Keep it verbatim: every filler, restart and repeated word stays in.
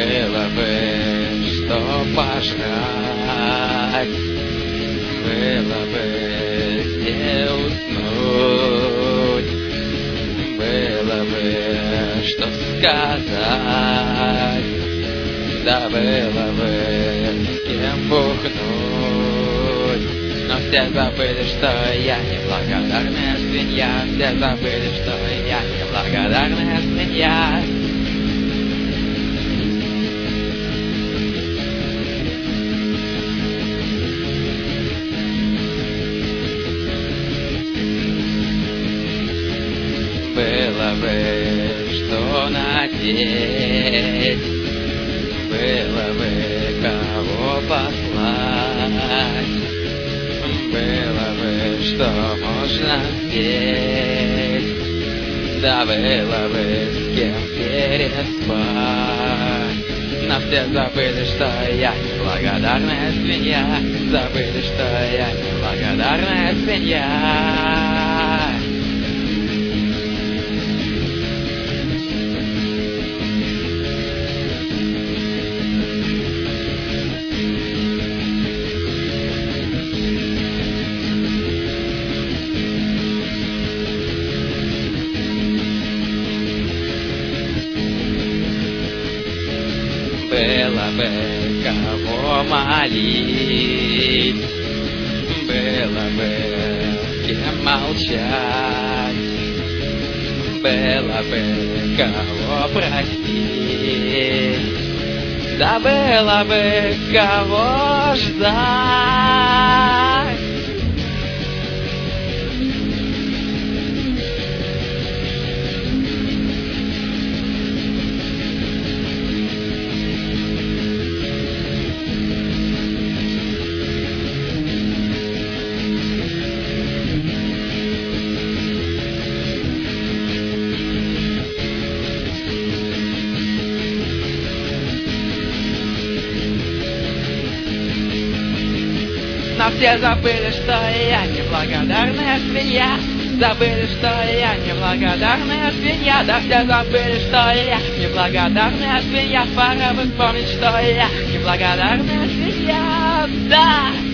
Было бы что пожрать, было бы где уснуть, было бы что сказать, да было бы с кем бухнуть. Но все забыли, что я неблагодарная свинья, все забыли, что я неблагодарная свинья. Было бы что надеть, было бы кого послать, было бы что можно спеть, да было бы с кем переспать. Но все забыли, что я неблагодарная свинья, забыли, что я неблагодарная свинья. Было бы кого молить, было бы с кем молчать, было бы кого простить, да было бы кого ждать. Но все забыли, что я неблагодарная свинья, забыли, что я неблагодарная свинья, да все забыли, что я неблагодарная свинья, пора бы вспомнить, что я неблагодарная свинья, да.